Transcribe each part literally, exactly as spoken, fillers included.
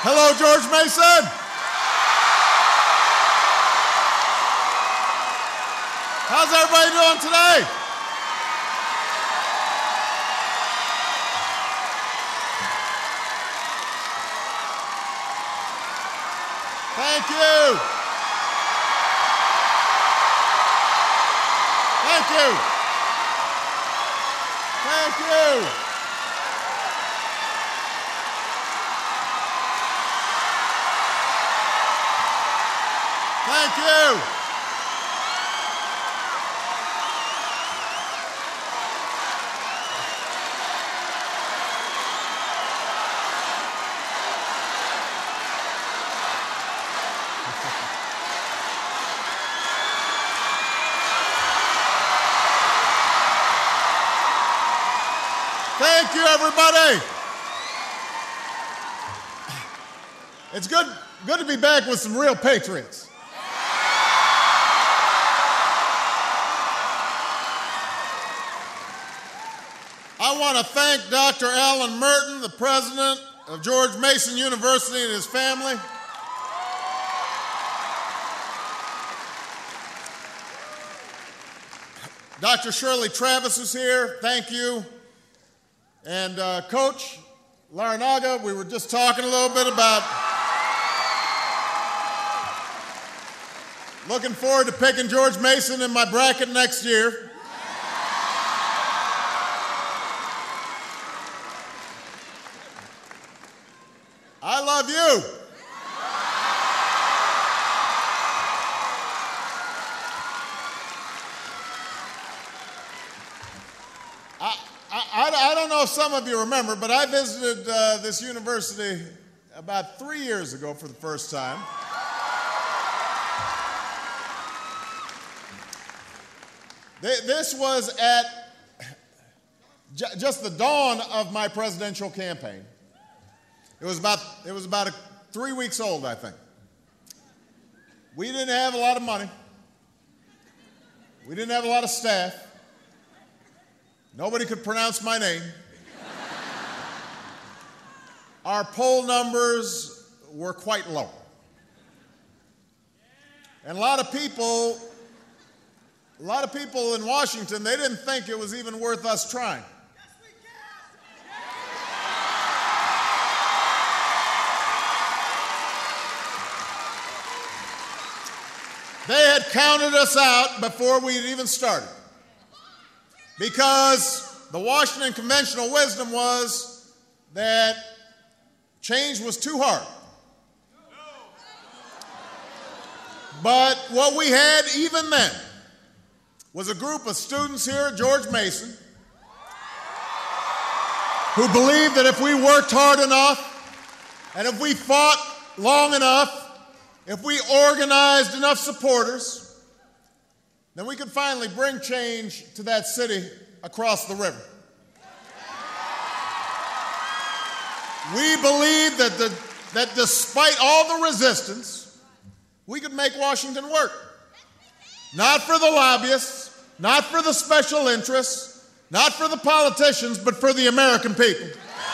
Hello, George Mason. How's everybody doing today? Thank you. Thank you. Thank you. Thank you. Thank you, everybody. It's good, good to be back with some real patriots. I want to thank Doctor Alan Merton, the president of George Mason University, and his family. Doctor Shirley Travis is here. Thank you. And uh, Coach Larinaga, we were just talking a little bit about looking forward to picking George Mason in my bracket next year. I love you. I, I, I don't know if some of you remember, but I visited uh, this university about three years ago for the first time. This was at just the dawn of my presidential campaign. It was about, it was about a, three weeks old, I think. We didn't have a lot of money. We didn't have a lot of staff. Nobody could pronounce my name. Our poll numbers were quite low. And a lot of people, a lot of people in Washington, they didn't think it was even worth us trying. They had counted us out before we had even started, because the Washington conventional wisdom was that change was too hard. But what we had even then was a group of students here at George Mason who believed that if we worked hard enough and if we fought long enough, if we organized enough supporters, then we could finally bring change to that city across the river. We believed that, the, that despite all the resistance, we could make Washington work. Not for the lobbyists, not for the special interests, not for the politicians, but for the American people.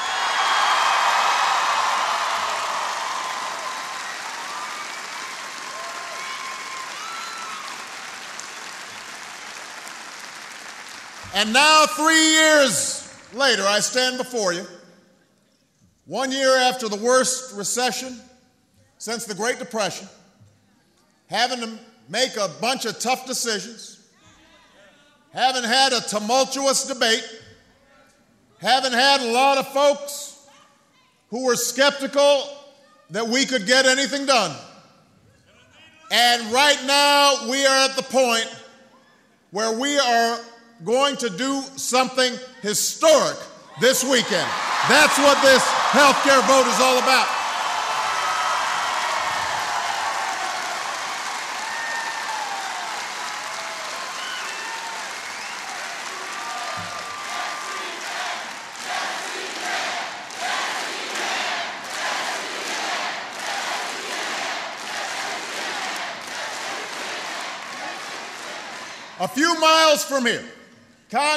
And now, three years later, I stand before you, one year after the worst recession since the Great Depression, having to make a bunch of tough decisions, having had a tumultuous debate, having had a lot of folks who were skeptical that we could get anything done. And right now, we are at the point where we are going to do something historic this weekend. That's what this health care vote is all about. A few miles from here,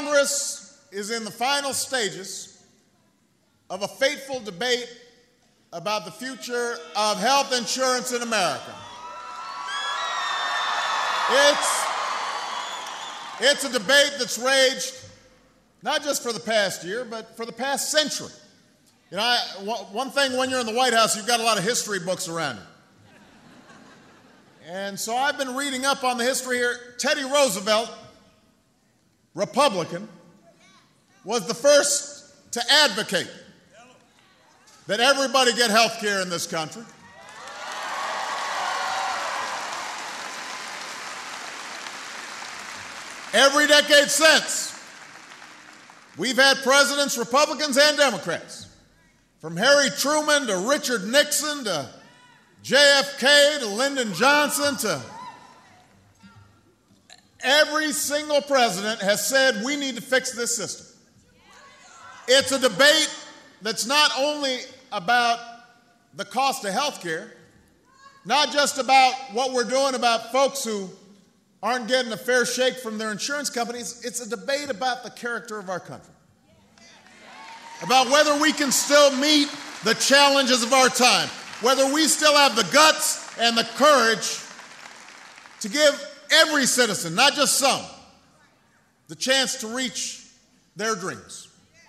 Congress is in the final stages of a fateful debate about the future of health insurance in America. It's, it's a debate that's raged not just for the past year, but for the past century. You know, I, one thing when you're in the White House, you've got a lot of history books around you. And so I've been reading up on the history here. Teddy Roosevelt, Republican, was the first to advocate that everybody get health care in this country. Every decade since, we've had presidents, Republicans and Democrats, from Harry Truman to Richard Nixon to J F K to Lyndon Johnson to every single president has said we need to fix this system. It's a debate that's not only about the cost of health care, not just about what we're doing about folks who aren't getting a fair shake from their insurance companies. It's a debate about the character of our country, about whether we can still meet the challenges of our time, whether we still have the guts and the courage to give every citizen, not just some, the chance to reach their dreams.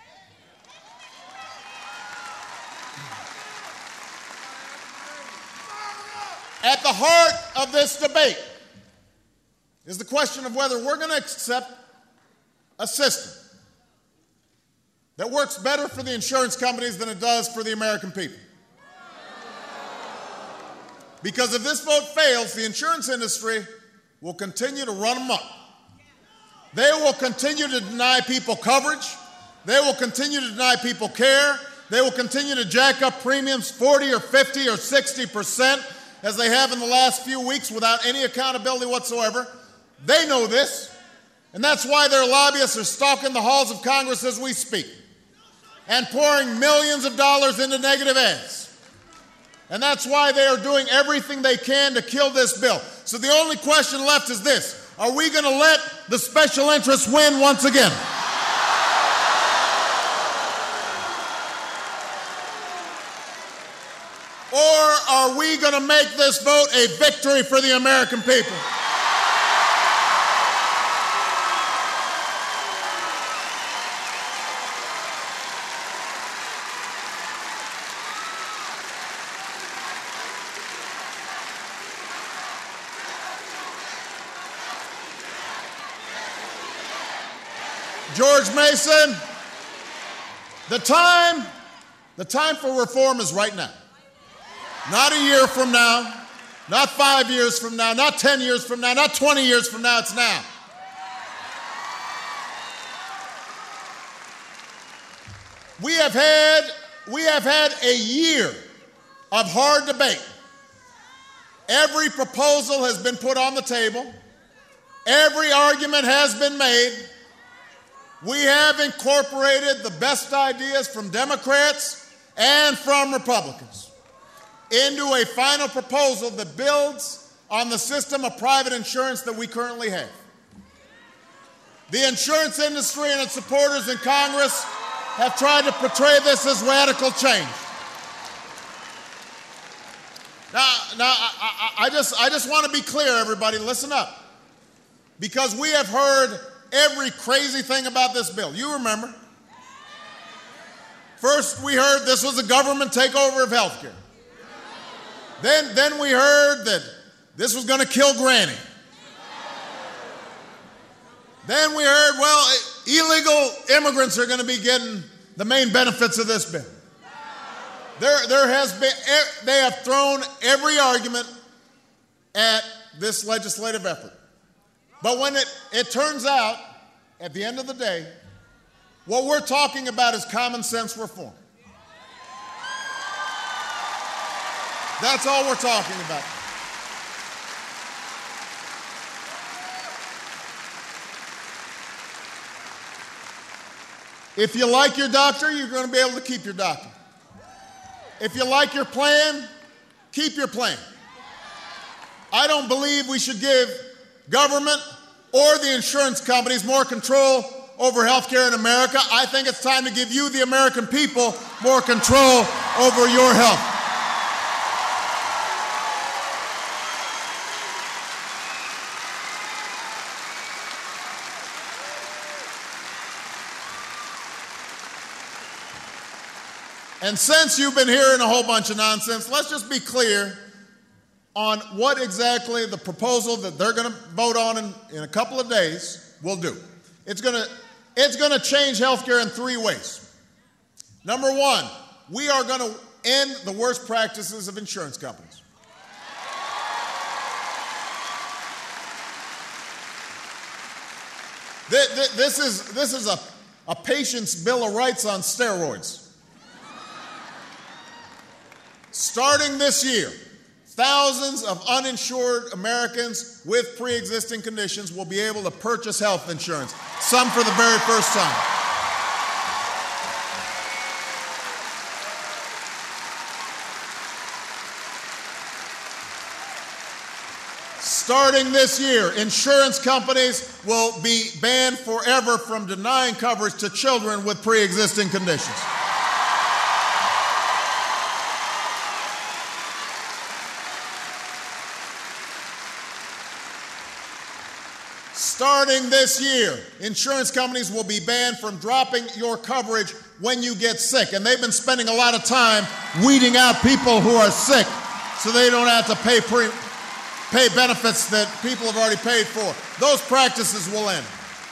At the heart of this debate is the question of whether we're going to accept a system that works better for the insurance companies than it does for the American people. Because if this vote fails, the insurance industry will continue to run amok. They will continue to deny people coverage. They will continue to deny people care. They will continue to jack up premiums forty or fifty or sixty percent as they have in the last few weeks without any accountability whatsoever. They know this, and that's why their lobbyists are stalking the halls of Congress as we speak and pouring millions of dollars into negative ads. And that's why they are doing everything they can to kill this bill. So the only question left is this: are we going to let the special interests win once again? Or are we going to make this vote a victory for the American people? George Mason, the time, the time for reform is right now. Not a year from now, not five years from now, not ten years from now, not twenty years from now, it's now. We have had, we have had a year of hard debate. Every proposal has been put on the table. Every argument has been made. We have incorporated the best ideas from Democrats and from Republicans into a final proposal that builds on the system of private insurance that we currently have. The insurance industry and its supporters in Congress have tried to portray this as radical change. Now, now I, I, I just, I just want to be clear, everybody, listen up. Because we have heard every crazy thing about this bill. You remember. First, we heard this was a government takeover of health care. Then, then we heard that this was going to kill Granny. Then we heard, well, illegal immigrants are going to be getting the main benefits of this bill. There, there has been, they have thrown every argument at this legislative effort. But when it, it turns out, at the end of the day, what we're talking about is common sense reform. That's all we're talking about. If you like your doctor, you're going to be able to keep your doctor. If you like your plan, keep your plan. I don't believe we should give government or the insurance companies more control over health care in America. I think it's time to give you, the American people, more control over your health. And since you've been hearing a whole bunch of nonsense, let's just be clear on what exactly the proposal that they're going to vote on in, in a couple of days will do. It's going to it's going to change healthcare in three ways. Number one, we are going to end the worst practices of insurance companies. This is, this is a, a patient's bill of rights on steroids. Starting this year, thousands of uninsured Americans with pre-existing conditions will be able to purchase health insurance, some for the very first time. Starting this year, insurance companies will be banned forever from denying coverage to children with pre-existing conditions. Starting this year, insurance companies will be banned from dropping your coverage when you get sick. And they've been spending a lot of time weeding out people who are sick so they don't have to pay pre- pay benefits that people have already paid for. Those practices will end.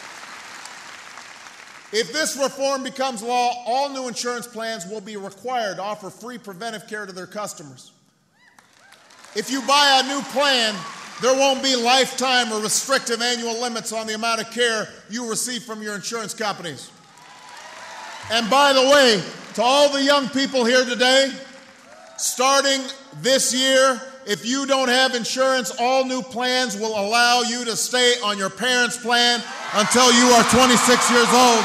If this reform becomes law, all new insurance plans will be required to offer free preventive care to their customers. If you buy a new plan, there won't be lifetime or restrictive annual limits on the amount of care you receive from your insurance companies. And by the way, to all the young people here today, starting this year, if you don't have insurance, all new plans will allow you to stay on your parents' plan until you are twenty-six years old.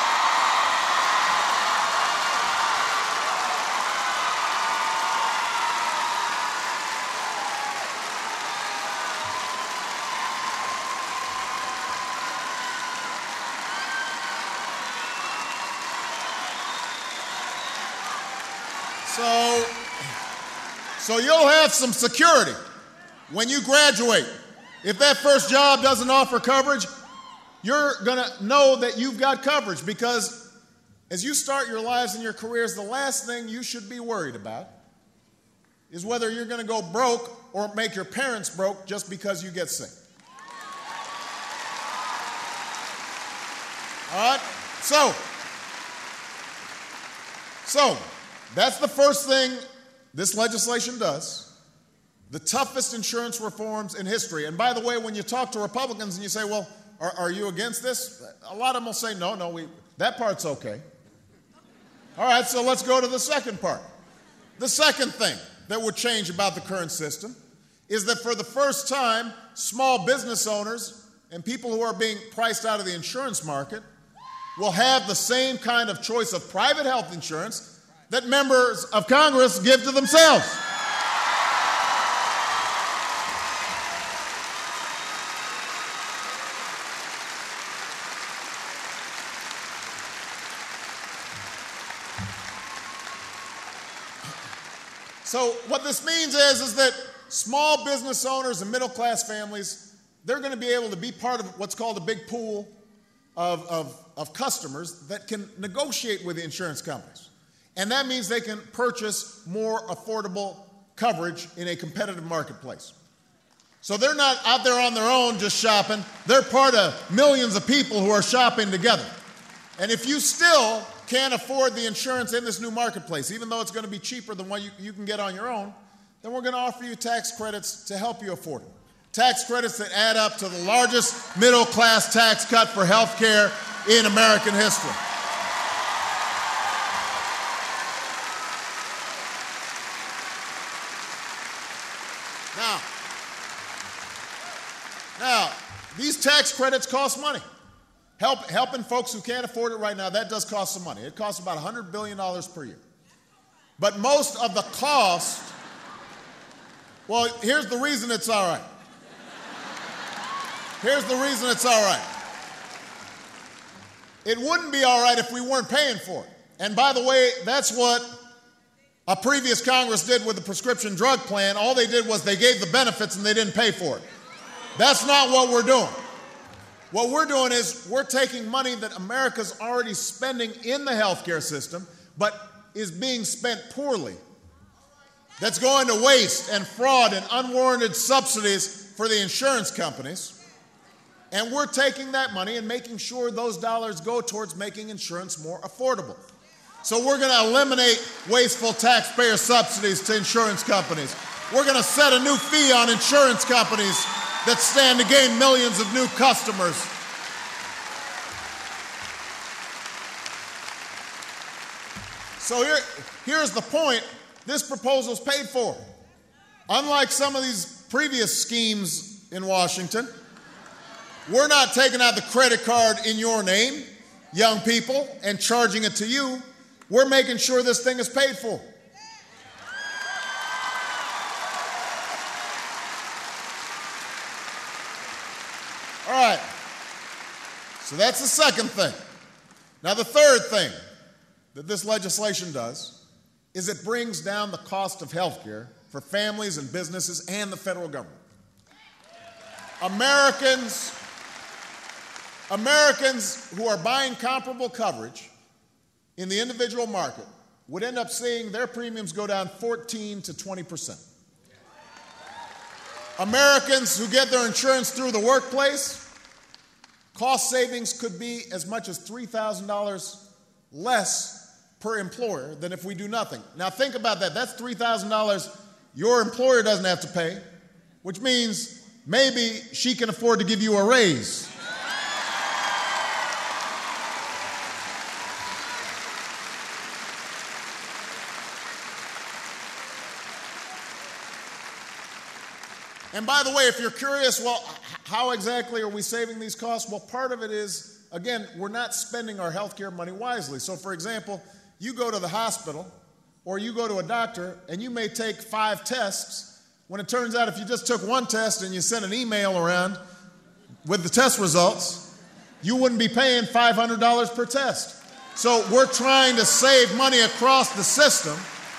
So, so you'll have some security when you graduate. If that first job doesn't offer coverage, you're going to know that you've got coverage, because as you start your lives and your careers, the last thing you should be worried about is whether you're going to go broke or make your parents broke just because you get sick. All right? So, so that's the first thing this legislation does. The toughest insurance reforms in history. And by the way, when you talk to Republicans and you say, well, are, are you against this? A lot of them will say, no, no, we, that part's okay. All right, so let's go to the second part. The second thing that would change about the current system is that for the first time, small business owners and people who are being priced out of the insurance market will have the same kind of choice of private health insurance that members of Congress give to themselves. So what this means is, is that small business owners and middle-class families, they're going to be able to be part of what's called a big pool of, of, of customers that can negotiate with the insurance companies. And that means they can purchase more affordable coverage in a competitive marketplace. So they're not out there on their own just shopping. They're part of millions of people who are shopping together. And if you still can't afford the insurance in this new marketplace, even though it's going to be cheaper than what you, you can get on your own, then we're going to offer you tax credits to help you afford it. Tax credits that add up to the largest middle-class tax cut for health care in American history. Now, now, these tax credits cost money. Help, helping folks who can't afford it right now, that does cost some money. It costs about one hundred billion dollars per year. But most of the cost, well, here's the reason it's all right. Here's the reason it's all right. It wouldn't be all right if we weren't paying for it. And by the way, that's what a previous Congress did with the prescription drug plan. All they did was they gave the benefits and they didn't pay for it. That's not what we're doing. What we're doing is we're taking money that America's already spending in the healthcare system, but is being spent poorly, that's going to waste and fraud and unwarranted subsidies for the insurance companies. And we're taking that money and making sure those dollars go towards making insurance more affordable. So we're going to eliminate wasteful taxpayer subsidies to insurance companies. We're going to set a new fee on insurance companies that stand to gain millions of new customers. So here, here's the point. This proposal's paid for. Unlike some of these previous schemes in Washington, we're not taking out the credit card in your name, young people, and charging it to you. We're making sure this thing is paid for. All right. So that's the second thing. Now, the third thing that this legislation does is it brings down the cost of health care for families and businesses and the federal government. Americans, Americans who are buying comparable coverage in the individual market would end up seeing their premiums go down fourteen to twenty percent. Americans who get their insurance through the workplace, cost savings could be as much as three thousand dollars less per employer than if we do nothing. Now think about that. That's three thousand dollars your employer doesn't have to pay, which means maybe she can afford to give you a raise. And by the way, if you're curious, well, how exactly are we saving these costs? Well, part of it is, again, we're not spending our healthcare money wisely. So, for example, you go to the hospital or you go to a doctor and you may take five tests when it turns out if you just took one test and you sent an email around with the test results, you wouldn't be paying five hundred dollars per test. So we're trying to save money across the system.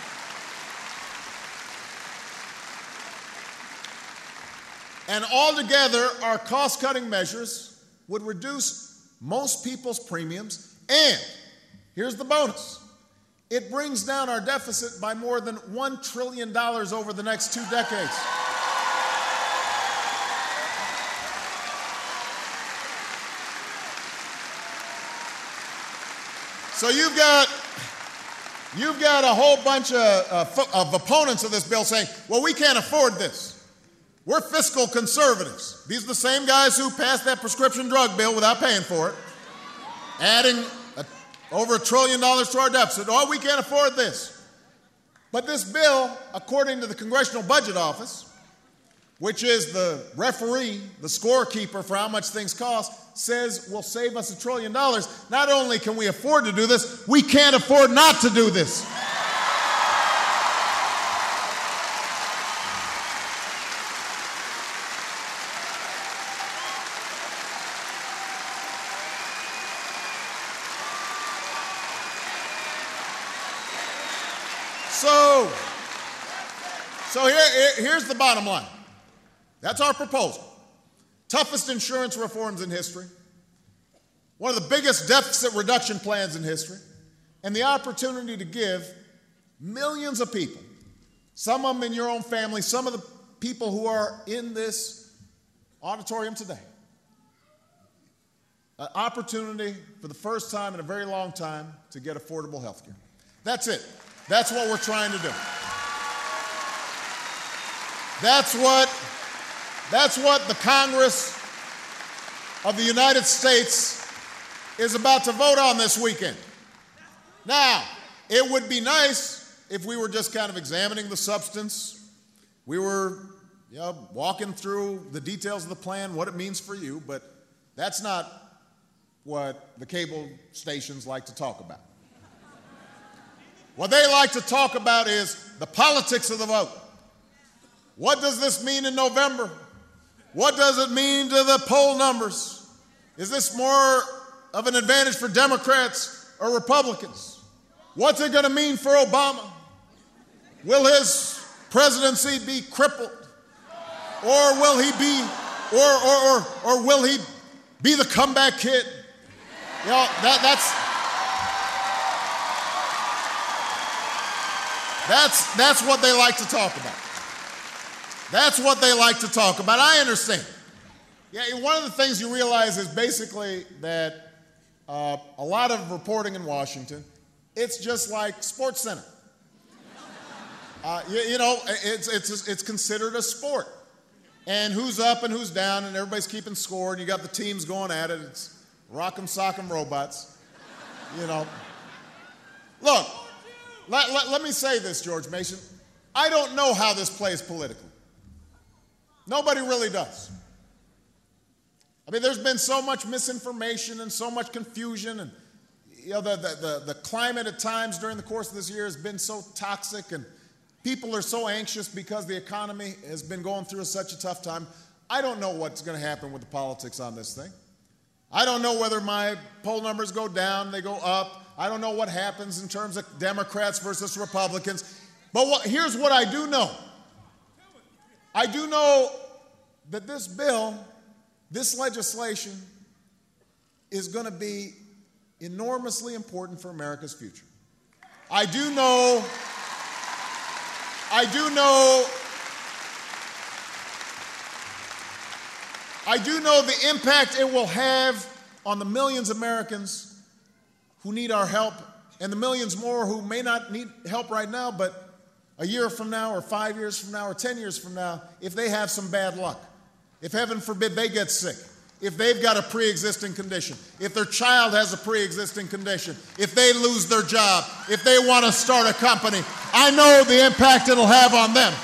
And altogether, our cost-cutting measures would reduce most people's premiums, and here's the bonus. It brings down our deficit by more than one trillion dollars over the next two decades. So you've got, you've got a whole bunch of, uh, of opponents of this bill saying, well, we can't afford this. We're fiscal conservatives. These are the same guys who passed that prescription drug bill without paying for it, adding a, over a trillion dollars to our deficit. Oh, we can't afford this. But this bill, according to the Congressional Budget Office, which is the referee, the scorekeeper for how much things cost, says will save us a trillion dollars. Not only can we afford to do this, we can't afford not to do this. So, so here, here's the bottom line. That's our proposal. Toughest insurance reforms in history, one of the biggest deficit reduction plans in history, and the opportunity to give millions of people, some of them in your own family, some of the people who are in this auditorium today, an opportunity for the first time in a very long time to get affordable health care. That's it. That's what we're trying to do. That's what, that's what the Congress of the United States is about to vote on this weekend. Now, it would be nice if we were just kind of examining the substance. We were, you know, walking through the details of the plan, what it means for you, but that's not what the cable stations like to talk about. What they like to talk about is the politics of the vote. What does this mean in November? What does it mean to the poll numbers? Is this more of an advantage for Democrats or Republicans? What's it going to mean for Obama? Will his presidency be crippled? Or will he be, or, or, or, or will he be the comeback kid? You know, that, that's... That's, that's what they like to talk about. That's what they like to talk about. I understand. Yeah, one of the things you realize is basically that uh, a lot of reporting in Washington, it's just like SportsCenter. Uh, you, you know, it's, it's, it's considered a sport. And who's up and who's down, and everybody's keeping score, and you got the teams going at it. It's rock'em sock'em robots, you know. Look, let, let, let me say this, George Mason. I don't know how this plays politically. Nobody really does. I mean, there's been so much misinformation and so much confusion, and you know, the, the, the, the climate at times during the course of this year has been so toxic, and people are so anxious because the economy has been going through such a tough time. I don't know what's going to happen with the politics on this thing. I don't know whether my poll numbers go down, they go up. I don't know what happens in terms of Democrats versus Republicans. But what, here's what I do know. I do know that this bill, this legislation, is going to be enormously important for America's future. I do know, I do know, I do know the impact it will have on the millions of Americans who need our help, and the millions more who may not need help right now, but a year from now, or five years from now, or ten years from now, if they have some bad luck, if heaven forbid they get sick, if they've got a pre-existing condition, if their child has a pre-existing condition, if they lose their job, if they want to start a company, I know the impact it'll have on them.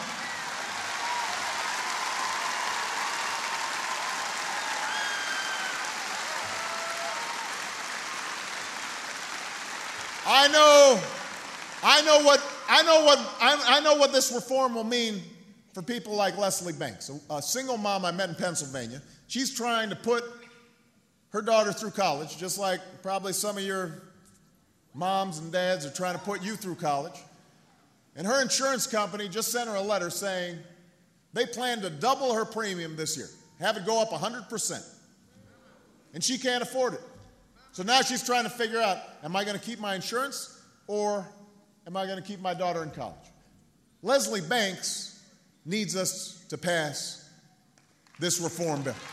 I know, I know what, I know what, I, I know what this reform will mean for people like Leslie Banks, a, a single mom I met in Pennsylvania. She's trying to put her daughter through college, just like probably some of your moms and dads are trying to put you through college. And her insurance company just sent her a letter saying they plan to double her premium this year, have it go up one hundred percent. And she can't afford it. So now she's trying to figure out, am I going to keep my insurance or am I going to keep my daughter in college? Leslie Banks needs us to pass this reform bill.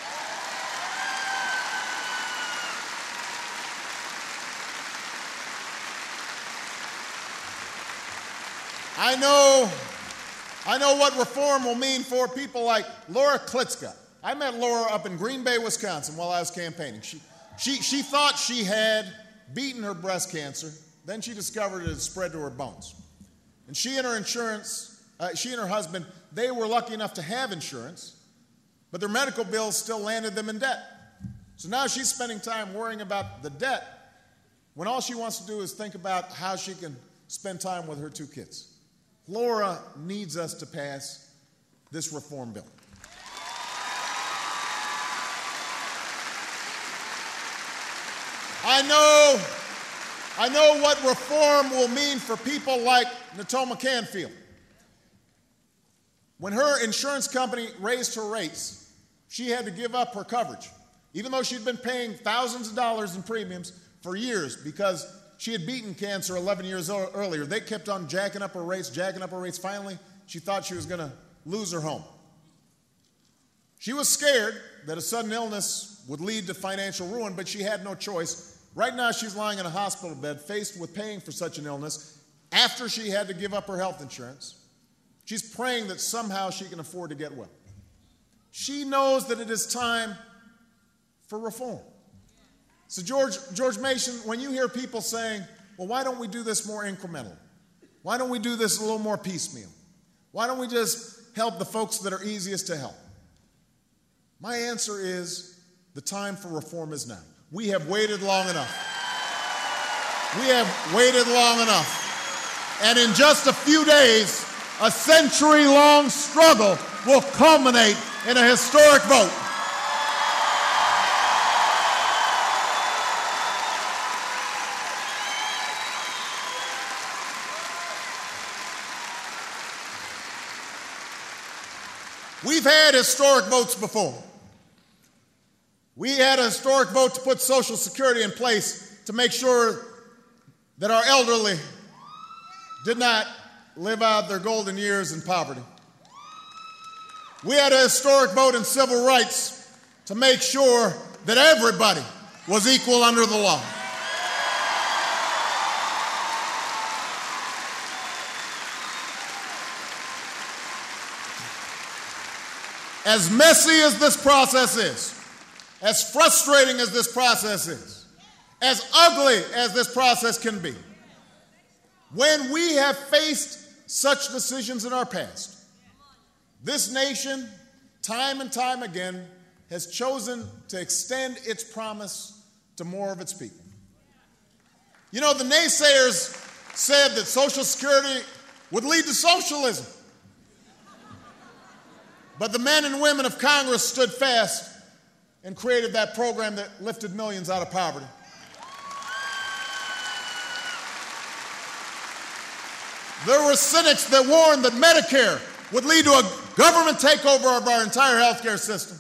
I know, I know what reform will mean for people like Laura Klitschko. I met Laura up in Green Bay, Wisconsin while I was campaigning. She, she, she thought she had beaten her breast cancer. Then she discovered it had spread to her bones. And she and her insurance, uh, she and her husband, they were lucky enough to have insurance, but their medical bills still landed them in debt. So now she's spending time worrying about the debt when all she wants to do is think about how she can spend time with her two kids. Laura needs us to pass this reform bill. I know, I know what reform will mean for people like Natoma Canfield. When her insurance company raised her rates, she had to give up her coverage, even though she'd been paying thousands of dollars in premiums for years because she had beaten cancer eleven years earlier. They kept on jacking up her rates, jacking up her rates. Finally, she thought she was going to lose her home. She was scared that a sudden illness would lead to financial ruin, but she had no choice. Right now, she's lying in a hospital bed, faced with paying for such an illness after she had to give up her health insurance. She's praying that somehow she can afford to get well. She knows that it is time for reform. So George, George Mason, when you hear people saying, well, why don't we do this more incrementally? Why don't we do this a little more piecemeal? Why don't we just help the folks that are easiest to help? My answer is the time for reform is now. We have waited long enough. We have waited long enough. And in just a few days, a century-long struggle will culminate in a historic vote. We've had historic votes before. We had a historic vote to put Social Security in place to make sure that our elderly did not live out their golden years in poverty. We had a historic vote in civil rights to make sure that everybody was equal under the law. As messy as this process is, as frustrating as this process is, as ugly as this process can be, when we have faced such decisions in our past, this nation, time and time again, has chosen to extend its promise to more of its people. You know, the naysayers said that Social Security would lead to socialism. But the men and women of Congress stood fast and created that program that lifted millions out of poverty. There were cynics that warned that Medicare would lead to a government takeover of our entire healthcare system,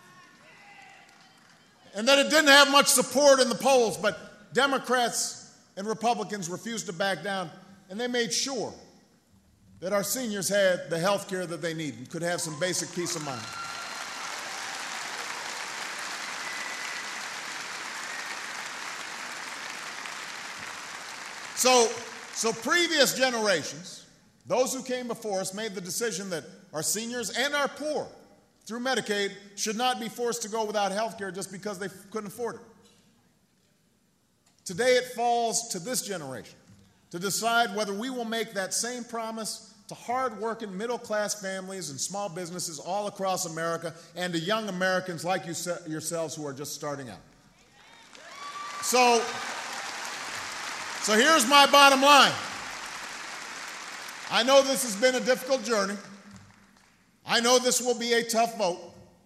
and that it didn't have much support in the polls, but Democrats and Republicans refused to back down, and they made sure that our seniors had the health care that they needed and could have some basic peace of mind. So, so previous generations, those who came before us, made the decision that our seniors and our poor, through Medicaid, should not be forced to go without health care just because they couldn't afford it. Today it falls to this generation to decide whether we will make that same promise to hard-working middle-class families and small businesses all across America and to young Americans like you yourselves who are just starting out. So, so here's my bottom line. I know this has been a difficult journey. I know this will be a tough vote.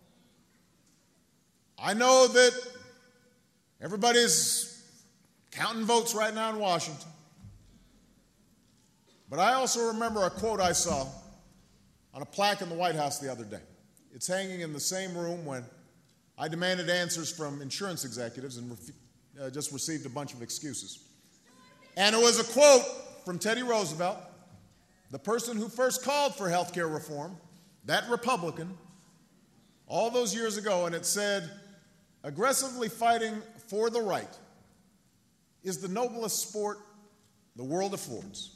I know that everybody's counting votes right now in Washington. But I also remember a quote I saw on a plaque in the White House the other day. It's hanging in the same room when I demanded answers from insurance executives and re- uh, just received a bunch of excuses. And it was a quote from Teddy Roosevelt, the person who first called for health care reform, that Republican, all those years ago, and it said, "Aggressively fighting for the right is the noblest sport the world affords."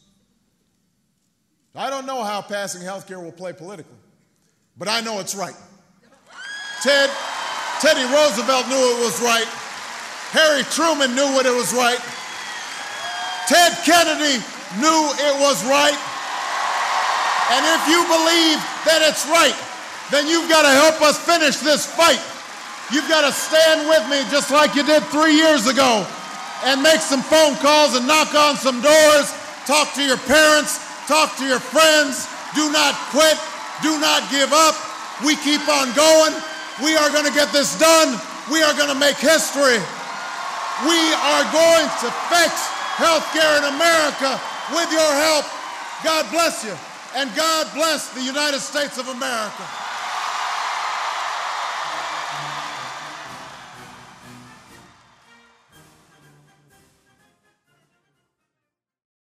I don't know how passing health care will play politically, but I know it's right. Ted, Teddy Roosevelt knew it was right. Harry Truman knew what it was right. Ted Kennedy knew it was right. And if you believe that it's right, then you've got to help us finish this fight. You've got to stand with me just like you did three years ago and make some phone calls and knock on some doors, talk to your parents, talk to your friends. Do not quit. Do not give up. We keep on going. We are going to get this done. We are going to make history. We are going to fix healthcare in America with your help. God bless you. And God bless the United States of America.